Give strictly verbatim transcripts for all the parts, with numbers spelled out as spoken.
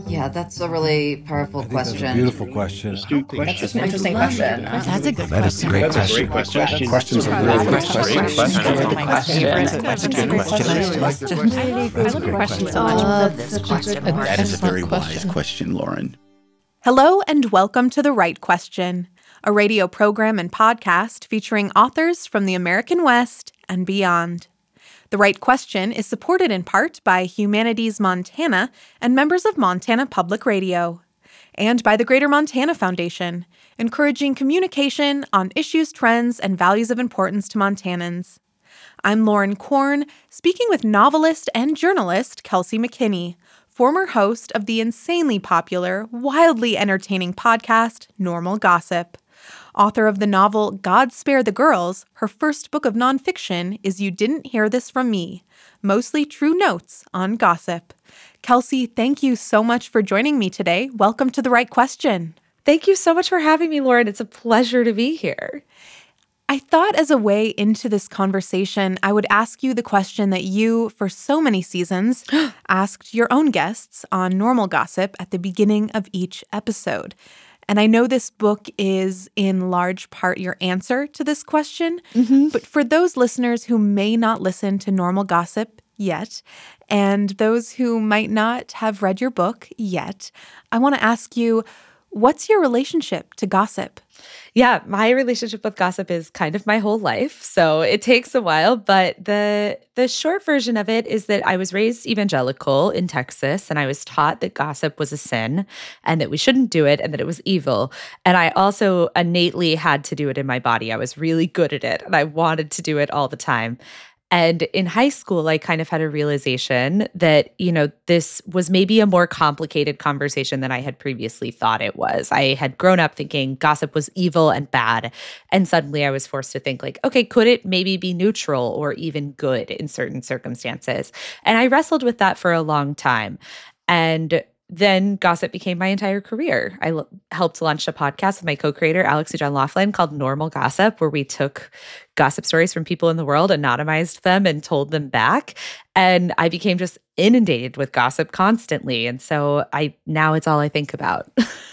Yeah, that's a really powerful I think question. That's a beautiful question. Astute question. That's an interesting question. That's a good That is a question. great That's a question. great question. Questions are really good questions. That's a good question. That's a good question. That's a great question. So much. Love this question. That is a very wise question, Lauren. Hello and welcome to The Right Question, a radio program and podcast featuring authors from the American West and beyond. The Right Question is supported in part by Humanities Montana and members of Montana Public Radio, and by the Greater Montana Foundation, encouraging communication on issues, trends, and values of importance to Montanans. I'm Lauren Korn, speaking with novelist and journalist Kelsey McKinney, former host of the insanely popular, wildly entertaining podcast, Normal Gossip. Author of the novel God Spare the Girls, her first book of nonfiction is You Didn't Hear This From Me, mostly true notes on gossip. Kelsey, thank you so much for joining me today. Welcome to The Right Question. Thank you so much for having me, Lauren. It's a pleasure to be here. I thought as a way into this conversation, I would ask you the question that you, for so many seasons, asked your own guests on Normal Gossip at the beginning of each episode. And I know this book is in large part your answer to this question, mm-hmm. but for those listeners who may not listen to Normal Gossip yet, and those who might not have read your book yet, I want to ask you, what's your relationship to gossip? Yeah, my relationship with gossip is kind of my whole life, so it takes a while, but the the short version of it is that I was raised evangelical in Texas, and I was taught that gossip was a sin and that we shouldn't do it and that it was evil. And I also innately had to do it in my body. I was really good at it, and I wanted to do it all the time. And in high school, I kind of had a realization that, you know, this was maybe a more complicated conversation than I had previously thought it was. I had grown up thinking gossip was evil and bad. And suddenly I was forced to think like, okay, could it maybe be neutral or even good in certain circumstances? And I wrestled with that for a long time. And then gossip became my entire career. I l- helped launch a podcast with my co-creator, Alex John Laughlin, called Normal Gossip, where we took gossip stories from people in the world, anonymized them, and told them back. And I became just inundated with gossip constantly. And so I now it's all I think about.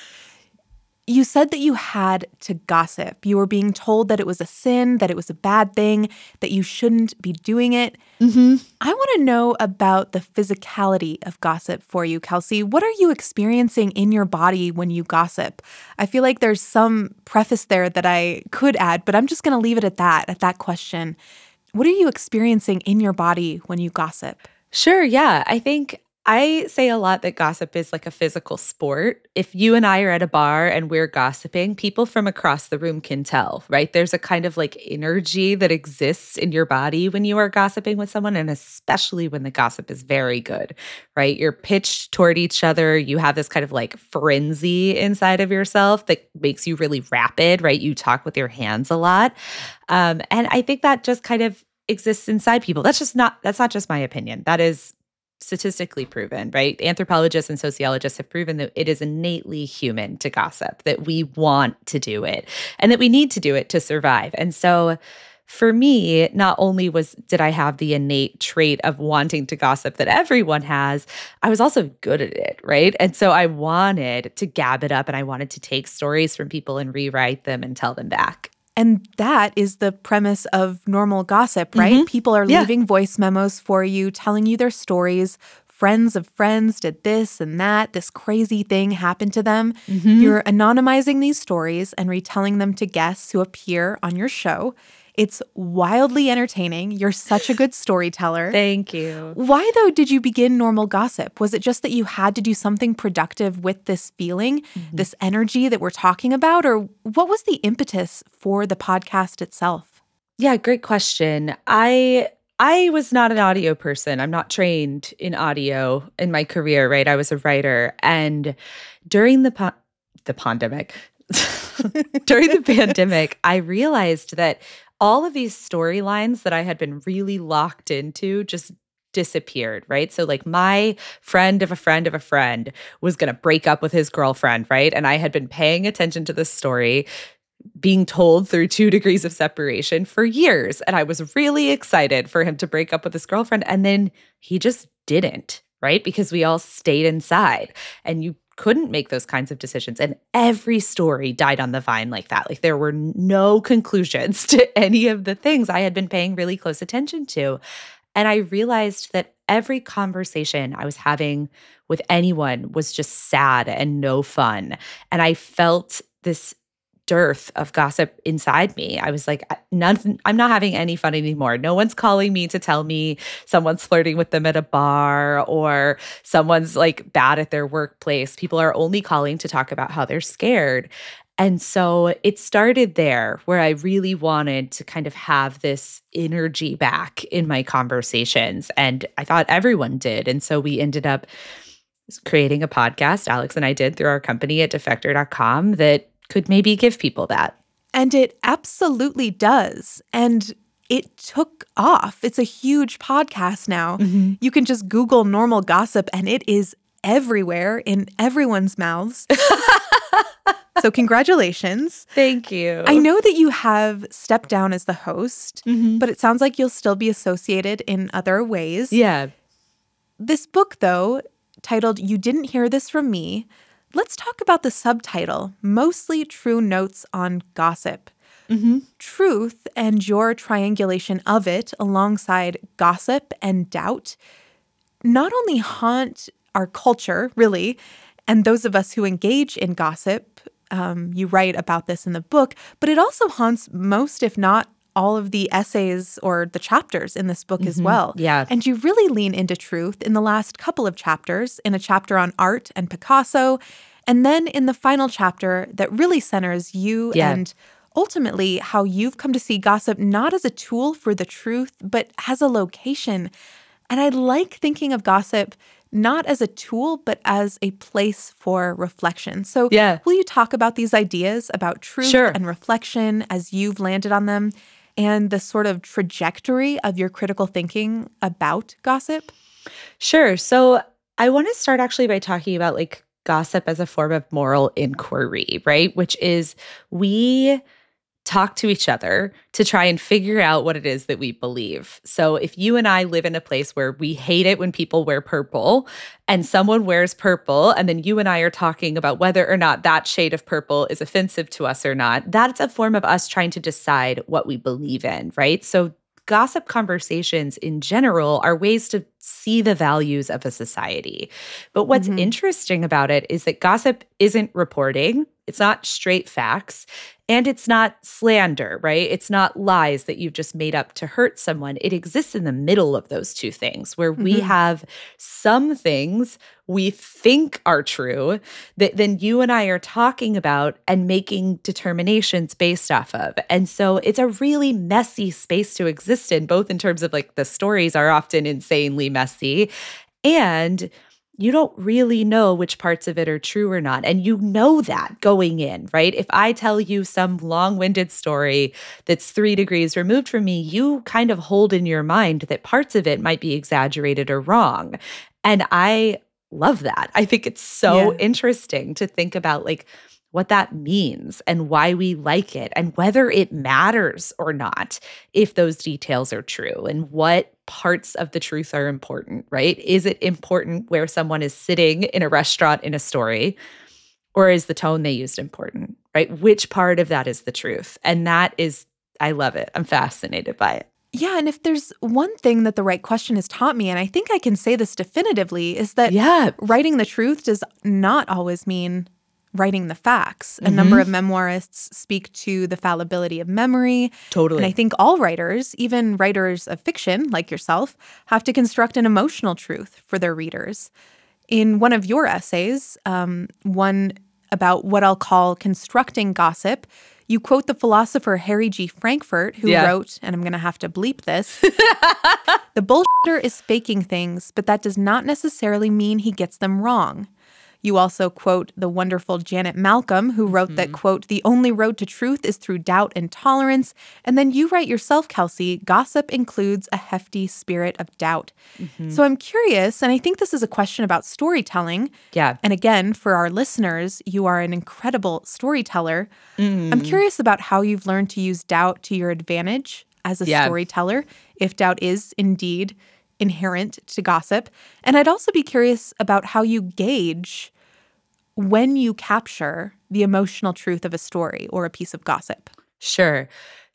You said that you had to gossip. You were being told that it was a sin, that it was a bad thing, that you shouldn't be doing it. Mm-hmm. I want to know about the physicality of gossip for you, Kelsey. What are you experiencing in your body when you gossip? I feel like there's some preface there that I could add, but I'm just going to leave it at that, at that question. What are you experiencing in your body when you gossip? Sure, yeah. I think I say a lot that gossip is like a physical sport. If you and I are at a bar and we're gossiping, people from across the room can tell, right? There's a kind of like energy that exists in your body when you are gossiping with someone, and especially when the gossip is very good, right? You're pitched toward each other. You have this kind of like frenzy inside of yourself that makes you really rapid, right? You talk with your hands a lot. Um, and I think that just kind of exists inside people. That's just not, that's not just my opinion. That is statistically proven, right? Anthropologists and sociologists have proven that it is innately human to gossip, that we want to do it and that we need to do it to survive. And so for me, not only was did I have the innate trait of wanting to gossip that everyone has, I was also good at it, right? And so I wanted to gab it up, and I wanted to take stories from people and rewrite them and tell them back. And that is the premise of Normal Gossip, right? Mm-hmm. People are yeah. leaving voice memos for you, telling you their stories. Friends of friends did this and that. This crazy thing happened to them. Mm-hmm. You're anonymizing these stories and retelling them to guests who appear on your show. It's wildly entertaining. You're such a good storyteller. Thank you. Why, though, did you begin Normal Gossip? Was it just that you had to do something productive with this feeling, mm-hmm. this energy that we're talking about? Or what was the impetus for the podcast itself? Yeah, great question. I I was not an audio person. I'm not trained in audio in my career, right? I was a writer. And during the po- the pandemic, during the pandemic, I realized that all of these storylines that I had been really locked into just disappeared, right? So like my friend of a friend of a friend was going to break up with his girlfriend, right? And I had been paying attention to this story being told through two degrees of separation for years. And I was really excited for him to break up with his girlfriend. And then he just didn't, right? Because we all stayed inside and you couldn't make those kinds of decisions. And every story died on the vine like that. Like there were no conclusions to any of the things I had been paying really close attention to. And I realized that every conversation I was having with anyone was just sad and no fun. And I felt this dearth of gossip inside me. I was like, none, I'm not having any fun anymore. No one's calling me to tell me someone's flirting with them at a bar or someone's like bad at their workplace. People are only calling to talk about how they're scared. And so it started there where I really wanted to kind of have this energy back in my conversations. And I thought everyone did. And so we ended up creating a podcast, Alex and I did, through our company at defector dot com that could maybe give people that. And it absolutely does. And it took off. It's a huge podcast now. Mm-hmm. You can just Google normal gossip and it is everywhere in everyone's mouths. So congratulations. Thank you. I know that you have stepped down as the host, mm-hmm. but it sounds like you'll still be associated in other ways. Yeah. This book, though, titled You Didn't Hear This From Me, let's talk about the subtitle, Mostly True Notes on Gossip. Mm-hmm. Truth and your triangulation of it alongside gossip and doubt not only haunt our culture, really, and those of us who engage in gossip, um, you write about this in the book, but it also haunts most, if not all of the essays or the chapters in this book mm-hmm. as well. Yeah. And you really lean into truth in the last couple of chapters, in a chapter on art and Picasso, and then in the final chapter that really centers you yeah. and ultimately how you've come to see gossip not as a tool for the truth, but as a location. And I like thinking of gossip not as a tool, but as a place for reflection. So yeah. will you talk about these ideas about truth sure. and reflection as you've landed on them and the sort of trajectory of your critical thinking about gossip? Sure. So I want to start actually by talking about like gossip as a form of moral inquiry, right? Which is we talk to each other to try and figure out what it is that we believe. So if you and I live in a place where we hate it when people wear purple and someone wears purple, and then you and I are talking about whether or not that shade of purple is offensive to us or not, that's a form of us trying to decide what we believe in, right? So gossip conversations in general are ways to see the values of a society. But what's mm-hmm. interesting about it is that gossip isn't reporting. It's not straight facts. And it's not slander, right? It's not lies that you've just made up to hurt someone. It exists in the middle of those two things where mm-hmm. we have some things we think are true that then you and I are talking about and making determinations based off of. And so it's a really messy space to exist in, both in terms of like the stories are often insanely messy and you don't really know which parts of it are true or not. And you know that going in, right? If I tell you some long-winded story that's three degrees removed from me, you kind of hold in your mind that parts of it might be exaggerated or wrong. And I love that. I think it's so yeah. interesting to think about like what that means and why we like it and whether it matters or not if those details are true and what parts of the truth are important, right? Is it important where someone is sitting in a restaurant in a story, or is the tone they used important, right? Which part of that is the truth? And that is, I love it. I'm fascinated by it. Yeah, and if there's one thing that The Right Question has taught me, and I think I can say this definitively, is that yeah. writing the truth does not always mean writing the facts. Mm-hmm. A number of memoirists speak to the fallibility of memory. Totally. And I think all writers, even writers of fiction like yourself, have to construct an emotional truth for their readers. In one of your essays, um, one about what I'll call constructing gossip, you quote the philosopher Harry G. Frankfurt, who yeah. wrote, and I'm going to have to bleep this, "The bullshitter is faking things, but that does not necessarily mean he gets them wrong." You also quote the wonderful Janet Malcolm, who wrote mm-hmm. that, quote, "The only road to truth is through doubt and tolerance." And then you write yourself, Kelsey, "Gossip includes a hefty spirit of doubt." Mm-hmm. So I'm curious, and I think this is a question about storytelling. Yeah. And again, for our listeners, you are an incredible storyteller. Mm. I'm curious about how you've learned to use doubt to your advantage as a yeah. storyteller, if doubt is indeed inherent to gossip. And I'd also be curious about how you gauge when you capture the emotional truth of a story or a piece of gossip. Sure.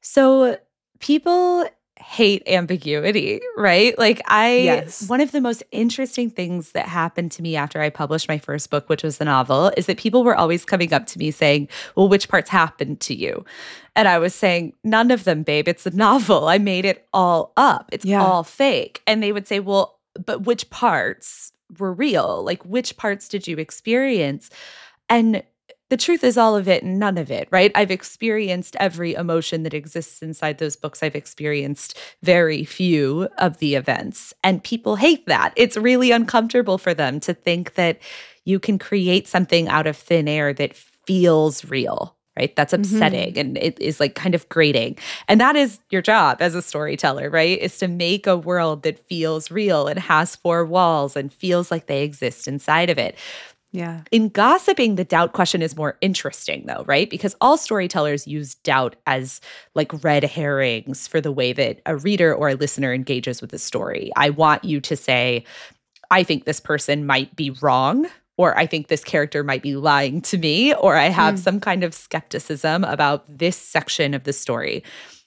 So people hate ambiguity, right? Like I, Yes. one of the most interesting things that happened to me after I published my first book, which was the novel, is that people were always coming up to me saying, well, which parts happened to you? And I was saying, none of them, babe. It's a novel. I made it all up. It's Yeah. all fake. And they would say, well, but which parts were real? Like, which parts did you experience? And the truth is all of it and none of it, right? I've experienced every emotion that exists inside those books. I've experienced very few of the events. And people hate that. It's really uncomfortable for them to think that you can create something out of thin air that feels real, right? That's upsetting mm-hmm. and it is like kind of grating. And that is your job as a storyteller, right? Is to make a world that feels real and has four walls and feels like they exist inside of it. Yeah. In gossiping, the doubt question is more interesting, though, right? Because all storytellers use doubt as like red herrings for the way that a reader or a listener engages with the story. I want you to say, I think this person might be wrong, or I think this character might be lying to me, or I have mm. some kind of skepticism about this section of the story.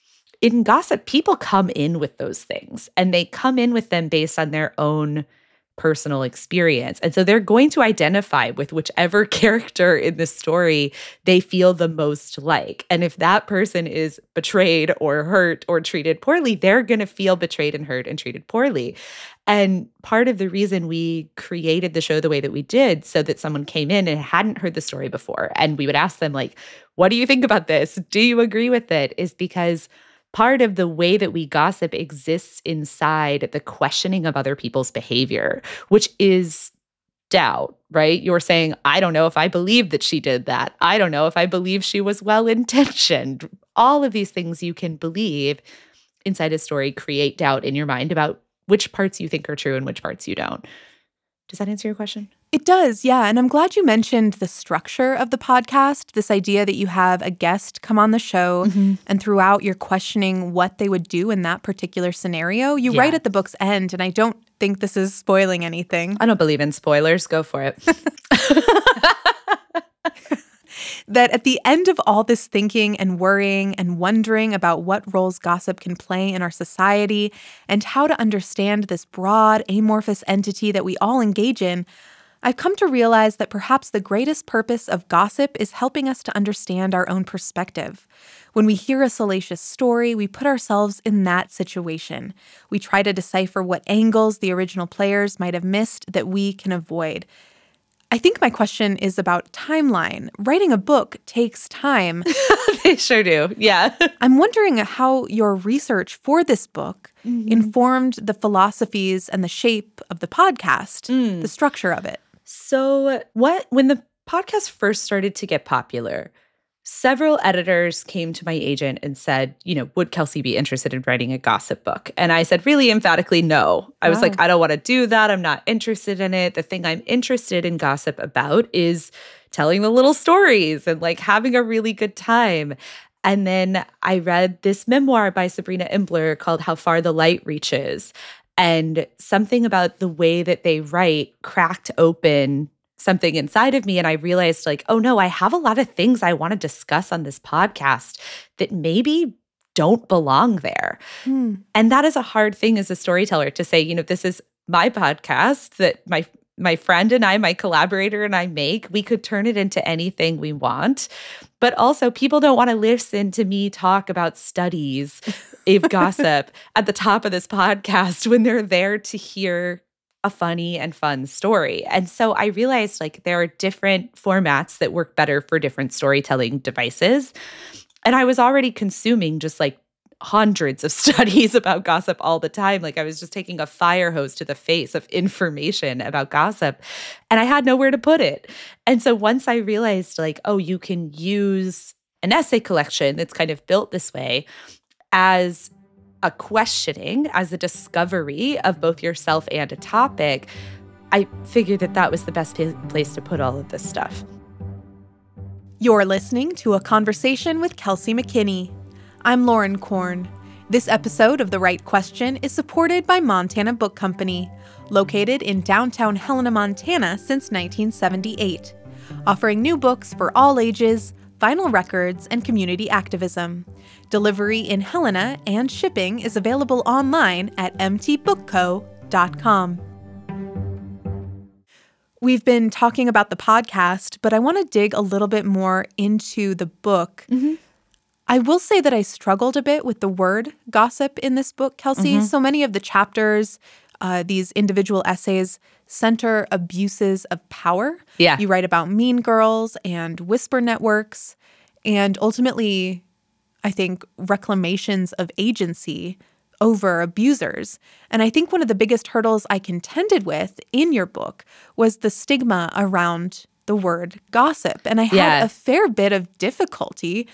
In gossip, people come in with those things, and they come in with them based on their own personal experience. And so they're going to identify with whichever character in the story they feel the most like. And if that person is betrayed or hurt or treated poorly, they're going to feel betrayed and hurt and treated poorly. And part of the reason we created the show the way that we did, so that someone came in and hadn't heard the story before, and we would ask them, like, what do you think about this? Do you agree with it? Is because part of the way that we gossip exists inside the questioning of other people's behavior, which is doubt, right? You're saying, I don't know if I believe that she did that. I don't know if I believe she was well-intentioned. All of these things you can believe inside a story create doubt in your mind about which parts you think are true and which parts you don't. Does that answer your question? It does, yeah. And I'm glad you mentioned the structure of the podcast, this idea that you have a guest come on the show mm-hmm. and throughout you're questioning what they would do in that particular scenario. You yeah. write at the book's end, and I don't think this is spoiling anything. I don't believe in spoilers. Go for it. That at the end of all this thinking and worrying and wondering about what roles gossip can play in our society and how to understand this broad, amorphous entity that we all engage in, I've come to realize that perhaps the greatest purpose of gossip is helping us to understand our own perspective. When we hear a salacious story, we put ourselves in that situation. We try to decipher what angles the original players might have missed that we can avoid. I think my question is about timeline. Writing a book takes time. They sure do, yeah. I'm wondering how your research for this book mm-hmm. informed the philosophies and the shape of the podcast, mm. the structure of it. So what when the podcast first started to get popular, several editors came to my agent and said, you know, would Kelsey be interested in writing a gossip book? And I said really emphatically no. I wow. was like, I don't want to do that. I'm not interested in it. The thing I'm interested in gossip about is telling the little stories and like having a really good time. And then I read this memoir by Sabrina Imbler called How Far the Light Reaches. And something about the way that they write cracked open something inside of me. And I realized like, oh no, I have a lot of things I want to discuss on this podcast that maybe don't belong there. Hmm. And that is a hard thing as a storyteller to say, you know, this is my podcast that my my friend and I, my collaborator and I make. We could turn it into anything we want. But also people don't want to listen to me talk about studies of gossip at the top of this podcast when they're there to hear a funny and fun story. And so I realized like there are different formats that work better for different storytelling devices. And I was already consuming just like hundreds of studies about gossip all the time. Like I was just taking a fire hose to the face of information about gossip, and I had nowhere to put it. And so once I realized like, oh, you can use an essay collection that's kind of built this way as a questioning, as a discovery of both yourself and a topic, I figured that that was the best place to put all of this stuff. You're listening to A Conversation with Kelsey McKinney. I'm Lauren Korn. This episode of The Right Question is supported by Montana Book Company, located in downtown Helena, Montana since nineteen seventy-eight, offering new books for all ages, vinyl records, and community activism. Delivery in Helena and shipping is available online at m t book co dot com. We've been talking about the podcast, but I want to dig a little bit more into the book. Mm-hmm. I will say that I struggled a bit with the word gossip in this book, Kelsey. Mm-hmm. So many of the chapters, uh, these individual essays, center abuses of power. Yeah. You write about mean girls and whisper networks, and ultimately, I think, reclamations of agency over abusers. And I think one of the biggest hurdles I contended with in your book was the stigma around the word gossip. And I had Yeah. a fair bit of difficulty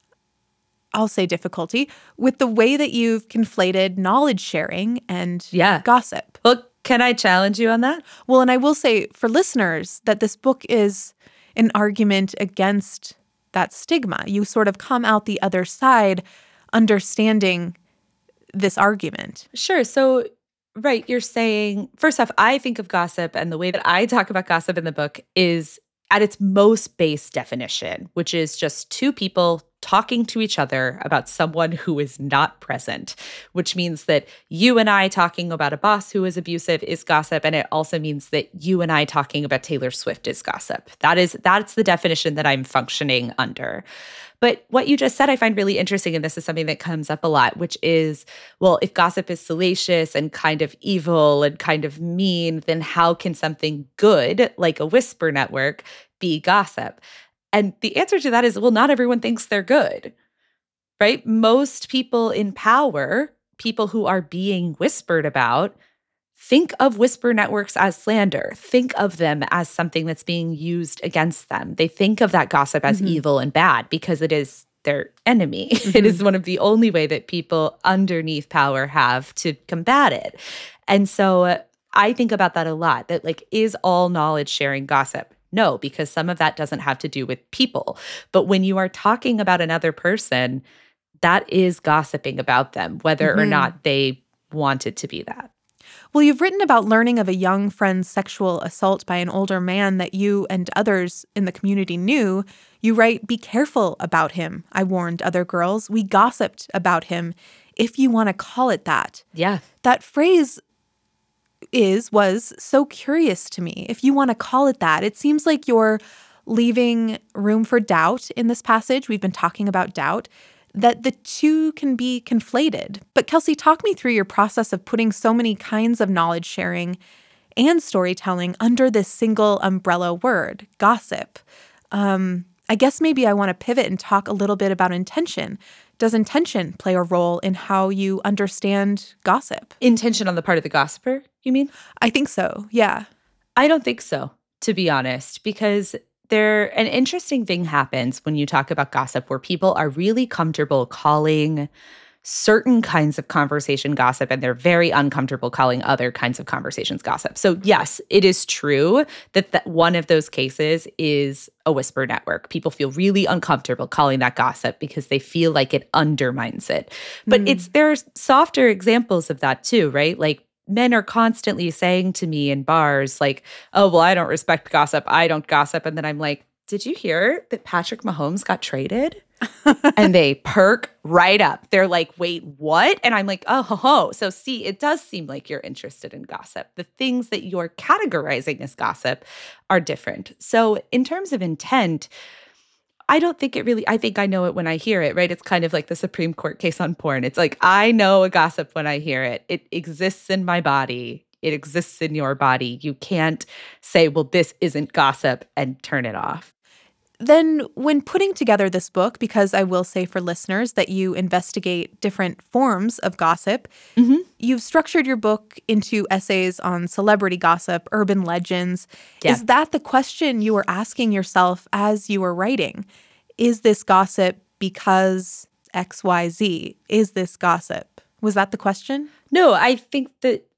I'll say difficulty, with the way that you've conflated knowledge sharing and Yeah. gossip. Well, can I challenge you on that? Well, and I will say for listeners that this book is an argument against that stigma. You sort of come out the other side understanding this argument. Sure. So, right, you're saying, first off, I think of gossip, and the way that I talk about gossip in the book is at its most base definition, which is just two people talking to each other about someone who is not present, which means that you and I talking about a boss who is abusive is gossip, and it also means that you and I talking about Taylor Swift is gossip. That is that's the definition that I'm functioning under. But what you just said I find really interesting, and this is something that comes up a lot, which is, well, if gossip is salacious and kind of evil and kind of mean, then how can something good, like a whisper network, be gossip? And the answer to that is, well, not everyone thinks they're good, right? Most people in power, people who are being whispered about, think of whisper networks as slander, think of them as something that's being used against them. They think of that gossip as Mhm. evil and bad because it is their enemy. Mhm. It is one of the only way that people underneath power have to combat it. And so uh, I think about that a lot, that like, is all knowledge sharing gossip? No, because some of that doesn't have to do with people. But when you are talking about another person, that is gossiping about them, whether or Mhm. not they want it to be that. Well, you've written about learning of a young friend's sexual assault by an older man that you and others in the community knew. You write, "Be careful about him. I warned other girls. We gossiped about him, if you want to call it that." Yeah. That phrase is, was so curious to me. If you want to call it that, it seems like you're leaving room for doubt in this passage. We've been talking about doubt, that the two can be conflated. But Kelsey, talk me through your process of putting so many kinds of knowledge sharing and storytelling under this single umbrella word, gossip. Um, I guess maybe I want to pivot and talk a little bit about intention. Does intention play a role in how you understand gossip? Intention on the part of the gossiper, you mean? I think so, yeah. I don't think so, to be honest, because there an interesting thing happens when you talk about gossip where people are really comfortable calling certain kinds of conversation gossip, and they're very uncomfortable calling other kinds of conversations gossip. So yes, it is true that, that one of those cases is a whisper network. People feel really uncomfortable calling that gossip because they feel like it undermines it. But Mm. it's there's softer examples of that too, right? Like men are constantly saying to me in bars like, "Oh, well, I don't respect gossip. I don't gossip." And then I'm like, "Did you hear that Patrick Mahomes got traded?" And they perk right up. They're like, "Wait, what?" And I'm like, "Oh, ho, ho." So see, it does seem like you're interested in gossip. The things that you're categorizing as gossip are different. So in terms of intent, I don't think it really, I think I know it when I hear it, right? It's kind of like the Supreme Court case on porn. It's like, I know a gossip when I hear it. It exists in my body. It exists in your body. You can't say, well, this isn't gossip and turn it off. Then when putting together this book, because I will say for listeners that you investigate different forms of gossip, Mm-hmm. you've structured your book into essays on celebrity gossip, urban legends. Yeah. Is that the question you were asking yourself as you were writing? Is this gossip because X Y Z? Is this gossip? Was that the question? No, I think that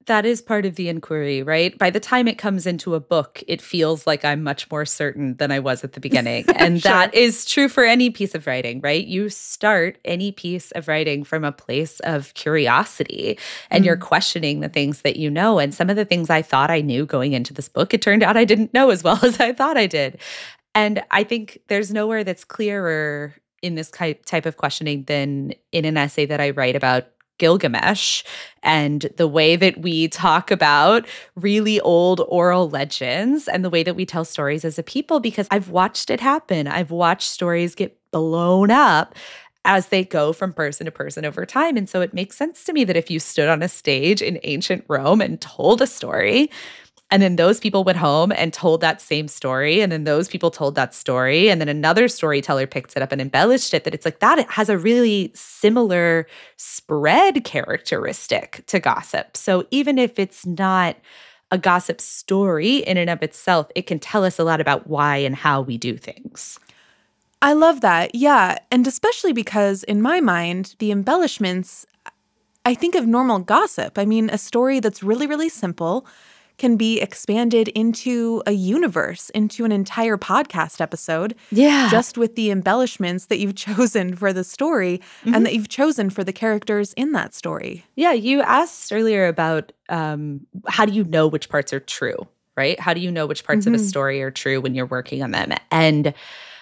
that is part of the inquiry, right? By the time it comes into a book, it feels like I'm much more certain than I was at the beginning. And Sure. that is true for any piece of writing, right? You start any piece of writing from a place of curiosity and Mm. you're questioning the things that you know. And some of the things I thought I knew going into this book, it turned out I didn't know as well as I thought I did. And I think there's nowhere that's clearer in this type of questioning than in an essay that I write about Gilgamesh and the way that we talk about really old oral legends and the way that we tell stories as a people, because I've watched it happen. I've watched stories get blown up as they go from person to person over time. And so it makes sense to me that if you stood on a stage in ancient Rome and told a story, and then those people went home and told that same story. And then those people told that story. And then another storyteller picked it up and embellished it. That it's like that it has a really similar spread characteristic to gossip. So even if it's not a gossip story in and of itself, it can tell us a lot about why and how we do things. I love that. Yeah. And especially because in my mind, the embellishments, I think of normal gossip. I mean, a story that's really, really simple can be expanded into a universe, into an entire podcast episode. Yeah. Just with the embellishments that you've chosen for the story Mm-hmm. and that you've chosen for the characters in that story. Yeah, you asked earlier about um, how do you know which parts are true, right? How do you know which parts Mhm. of a story are true when you're working on them? And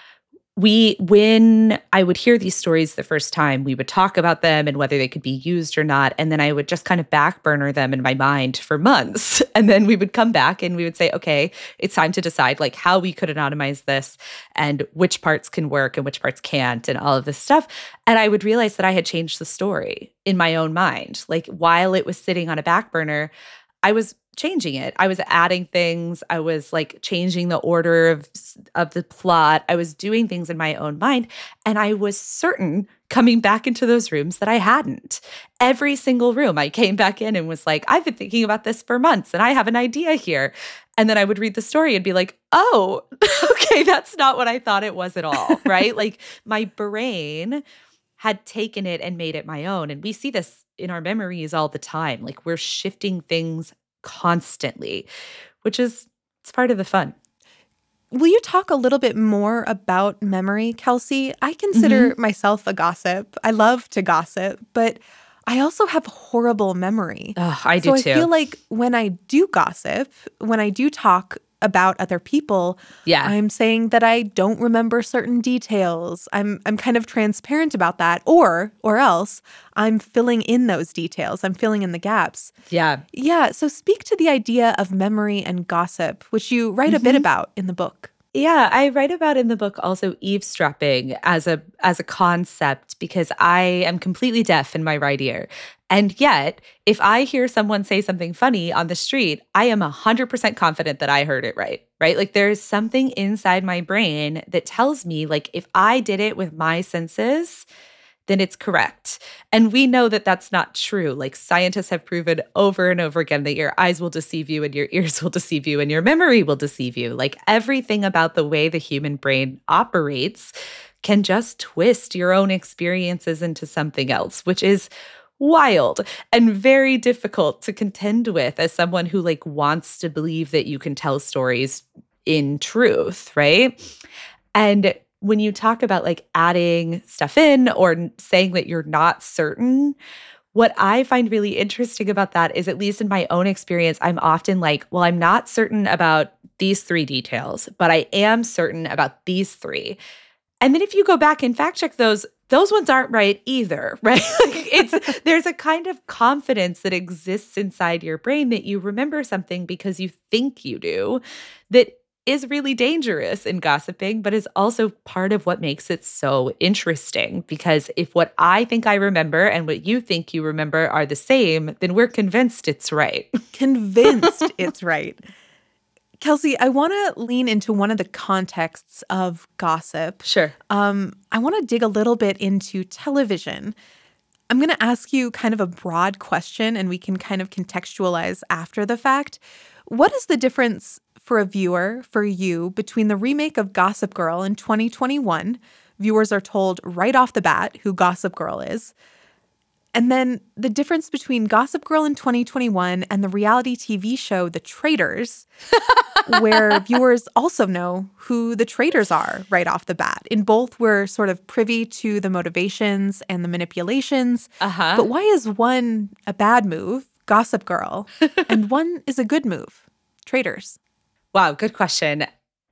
we, when I would hear these stories the first time, we would talk about them and whether they could be used or not. And then I would just kind of back burner them in my mind for months. And then we would come back and we would say, okay, it's time to decide like how we could anonymize this and which parts can work and which parts can't and all of this stuff. And I would realize that I had changed the story in my own mind. Like while it was sitting on a back burner, I was changing it. I was adding things. I was like changing the order of of the plot. I was doing things in my own mind. And I was certain coming back into those rooms that I hadn't. Every single room I came back in and was like, I've been thinking about this for months and I have an idea here. And then I would read the story and be like, oh, okay, that's not what I thought it was at all, right? Like my brain had taken it and made it my own. And we see this in our memories all the time. Like we're shifting things constantly, which is, it's part of the fun. Will you talk a little bit more about memory, Kelsey? I consider Mm-hmm. myself a gossip. I love to gossip, but I also have horrible memory. Oh, I do so too. I feel like when I do gossip, when I do talk about other people, Yeah. I'm saying that I don't remember certain details. I'm I'm kind of transparent about that, or or else I'm filling in those details. I'm filling in the gaps. Yeah. Yeah, so speak to the idea of memory and gossip, which you write a bit about in the book. Yeah, I write about in the book also eavesdropping as a as a concept because I am completely deaf in my right ear. And yet, if I hear someone say something funny on the street, I am one hundred percent confident that I heard it right, right? Like there's something inside my brain that tells me like if I did it with my senses, then it's correct. And we know that that's not true. Like scientists have proven over and over again that your eyes will deceive you and your ears will deceive you and your memory will deceive you. Like everything about the way the human brain operates can just twist your own experiences into something else, which is wild and very difficult to contend with as someone who like wants to believe that you can tell stories in truth, right? And when you talk about like adding stuff in or saying that you're not certain, what I find really interesting about that is, at least in my own experience, I'm often like, well, I'm not certain about these three details, but I am certain about these three. And then if you go back and fact check those, those ones aren't right either, right? Like it's there's a kind of confidence that exists inside your brain that you remember something because you think you do, that is really dangerous in gossiping, but is also part of what makes it so interesting. Because if what I think I remember and what you think you remember are the same, then we're convinced it's right. Convinced it's right. Kelsey, I want to lean into one of the contexts of gossip. Sure. Um, I want to dig a little bit into television. I'm going to ask you kind of a broad question, and we can kind of contextualize after the fact. What is the difference for a viewer, for you, between the remake of Gossip Girl in twenty twenty-one? Viewers are told right off the bat who Gossip Girl is. And then the difference between Gossip Girl in twenty twenty-one and the reality T V show The Traitors, where viewers also know who the traitors are right off the bat. In both, we're sort of privy to the motivations and the manipulations. Uh-huh. But why is one a bad move, Gossip Girl, and one is a good move, Traitors? Wow, good question.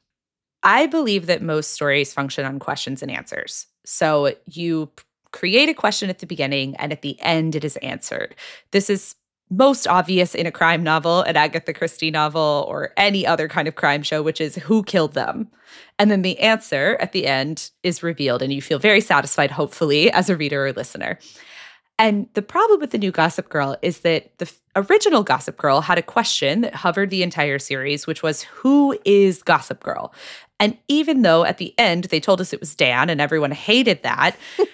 I believe that most stories function on questions and answers. So you p- create a question at the beginning, and at the end, it is answered. This is most obvious in a crime novel, an Agatha Christie novel, or any other kind of crime show, which is who killed them. And then the answer at the end is revealed, and you feel very satisfied, hopefully, as a reader or listener. And the problem with the new Gossip Girl is that the f- original Gossip Girl had a question that hovered the entire series, which was, who is Gossip Girl? And even though at the end they told us it was Dan and everyone hated that,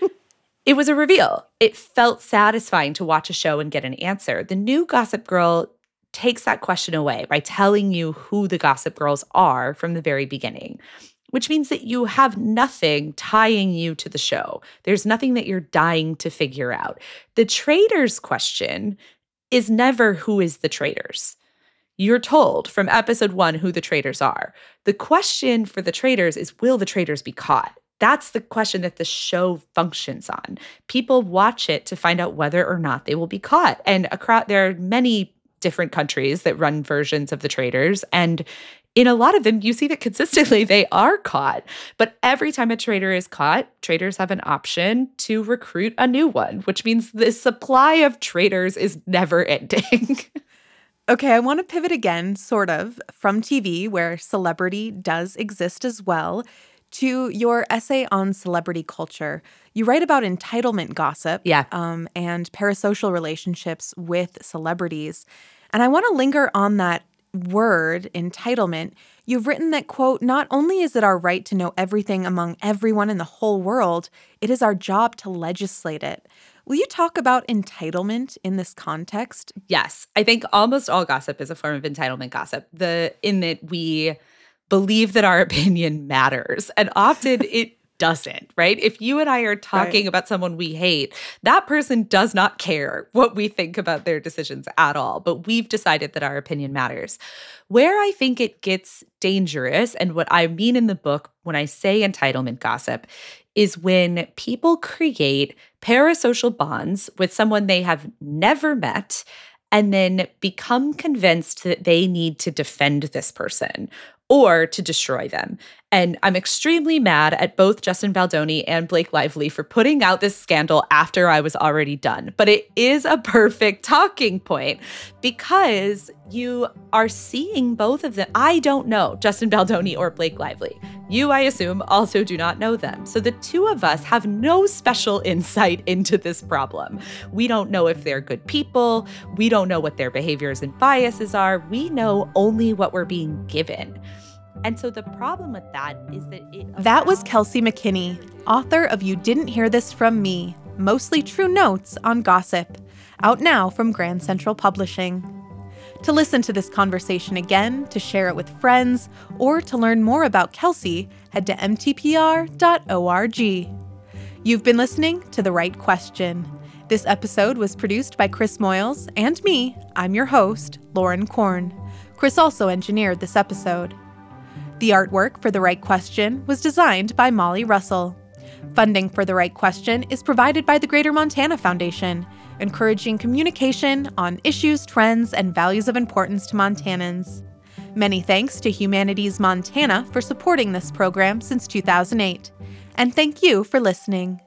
it was a reveal. It felt satisfying to watch a show and get an answer. The new Gossip Girl takes that question away by telling you who the Gossip Girls are from the very beginning, which means that you have nothing tying you to the show. There's nothing that you're dying to figure out. The traitors question is never who is the traitors. You're told from episode one who the traitors are. The question for the traitors is, will the traitors be caught? That's the question that the show functions on. People watch it to find out whether or not they will be caught. And across, there are many different countries that run versions of the traitors. And in a lot of them, you see that consistently they are caught. But every time a traitor is caught, traitors have an option to recruit a new one, which means the supply of traitors is never ending. Okay, I want to pivot again, sort of, from T V, where celebrity does exist as well, to your essay on celebrity culture. You write about entitlement gossip Yeah. um, and parasocial relationships with celebrities. And I want to linger on that word, entitlement. You've written that, quote, not only is it our right to know everything among everyone in the whole world, it is our job to legislate it. Will you talk about entitlement in this context? Yes. I think almost all gossip is a form of entitlement gossip. The in that we believe that our opinion matters. And often it doesn't, right? If you and I are talking Right. about someone we hate, that person does not care what we think about their decisions at all. But we've decided that our opinion matters. Where I think it gets dangerous, and what I mean in the book when I say entitlement gossip, is when people create parasocial bonds with someone they have never met and then become convinced that they need to defend this person or to destroy them. And I'm extremely mad at both Justin Baldoni and Blake Lively for putting out this scandal after I was already done. But it is a perfect talking point because you are seeing both of them. I don't know Justin Baldoni or Blake Lively. You, I assume, also do not know them. So the two of us have no special insight into this problem. We don't know if they're good people. We don't know what their behaviors and biases are. We know only what we're being given. And so the problem with that is that it... That was Kelsey McKinney, author of You Didn't Hear This From Me, Mostly True Notes on Gossip, out now from Grand Central Publishing. To listen to this conversation again, to share it with friends, or to learn more about Kelsey, head to m t p r dot org. You've been listening to The Right Question. This episode was produced by Chris Moyles and me. I'm your host, Lauren Korn. Chris also engineered this episode. The artwork for The Right Question was designed by Molly Russell. Funding for The Right Question is provided by the Greater Montana Foundation, encouraging communication on issues, trends, and values of importance to Montanans. Many thanks to Humanities Montana for supporting this program since two thousand eight. And thank you for listening.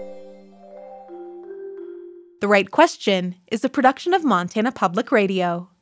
The Right Question is a production of Montana Public Radio.